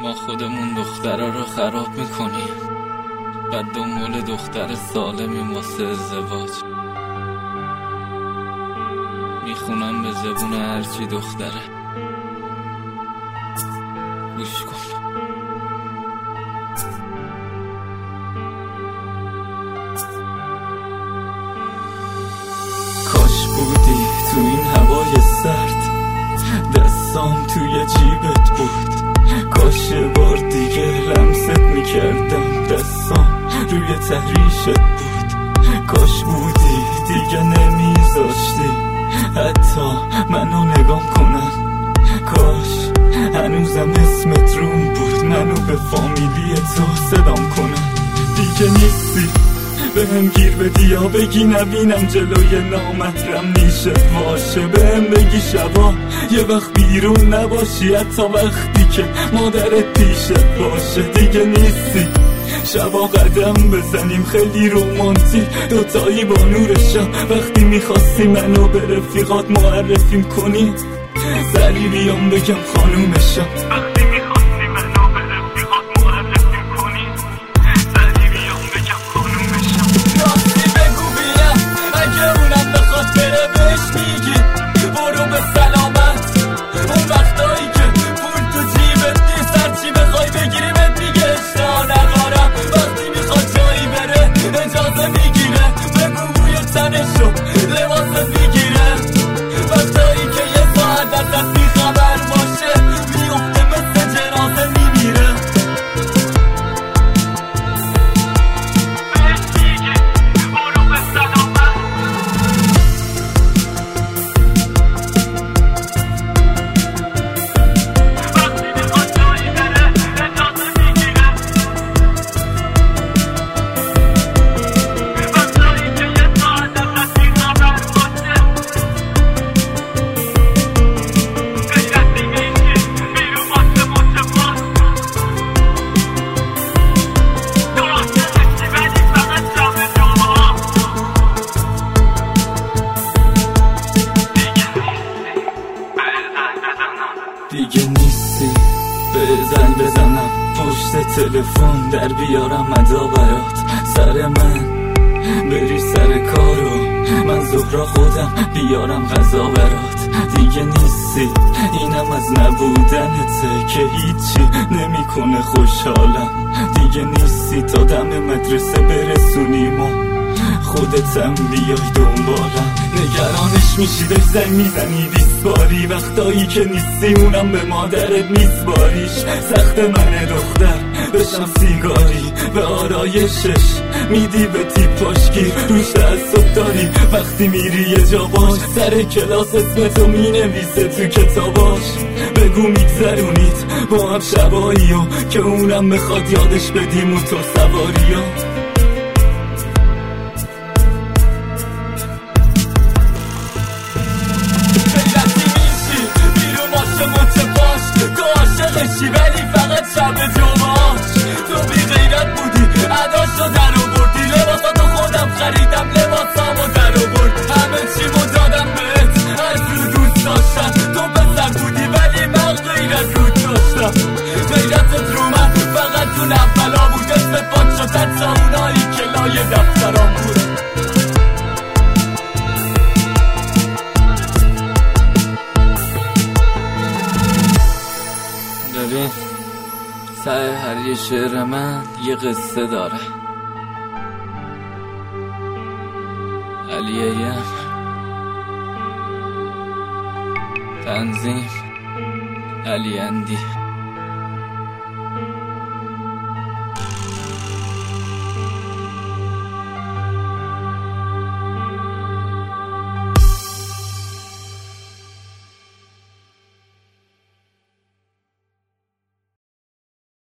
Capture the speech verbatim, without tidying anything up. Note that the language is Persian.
ما خودمون دخترها رو خراب میکنیم، بعد دنبال دختر سالمی واسه ازدواج. میخونم به زبون هرچی دختره، گوش کن. کاش بودی تو این هوای سرد، دستام توی جیبت بود. کاش بار دیگه لمست میکردم، دستام روی تحریشت بود. کاش بودی دیگه نمیذاشتی حتی منو نگام کنم. کاش هنوزم اسمت روم بود، منو به فامیلی تو صدام کنم. دیگه نیستی بهم گیر بدی یا بگی نبینم جلوی نامحرم میشه باشه. بهم بگی شبا یه وقت بیرون نباشی، حتی وقتی که مادرت پیشت باشه. دیگه نیستی شبا قدم بزنیم خیلی رومانتیک دوتایی با نور شب. وقتی میخواستی منو به رفیقات معرفیم کنی، سری بیام بگم خانومشم. وقتی میخواستی منو به رفیقات معرفیم کنی، سری بیام بگم خانومشم. راستی بگو بینم اگه اونم بخواد بره بهش میگی برو به سلامت. اون وقتایی که پول تو جیبت نیست هرچی بخوای بگیری بهت میگه اشتها ندارم. وقتی میخواد جایی بره اجازه میگیره، بگو بوی تنشو لباست میگیره. وقتایی که یه ساعت ازت بیخبر باشه میفته مثل جنازه میمیره. بهش میگی برو به سلامت. وقتی میخواد جایی بره اجازه میگیره. وقتایی که یه ساعت ازت بیخبر باشه غیرت دیگه اینجی بیرون واسه متفاق. درسته نیستی ولی فقط جمع جمعه دیگه نیستی به زنگ بزنم پشت تلفن در بیارم ادا برات. سر من بری سر کارو من زهرا خودم بیارم غذا برات. دیگه نیستی اینم از نبودنته که هیچی نمیکنه خوشحالم. دیگه نیستی تا دم مدرسه برسونیم و خودتم بیای دنبالم. نگرانش میشی بهش زنگ میزنی بیست باری، وقتایی که نیستی اونم به مادرت میسپاریش. سخت من دختر بشم سیگاری به آرایشش میدی به تیپاش گیر روش تعصب داری. وقتی میری یه جا باش سر کلاس اسمتو مینویسه تو کتاباش. بگو میگذرونید با هم شبایی و که اونم بخواد یادش بدی موتور سواری ها. عاشقشی ولی فقط شب جمعاش. تو بی غیرت بودی عداشو در آوردی، لباساتو خودم خریدم لباسامو در آورد. همه چیمو دادم بهت از رو دوست داشتم. تو پسر بودی ولی من غیرت رو داشتم. غیرتت رو من فقط تو نفلا بود، اسم پاک شدت تا اونایی که لای دفترام بود. ببین سعی هر یه شعر من یه قصه داره. علی ایم تنظیم علی اندی.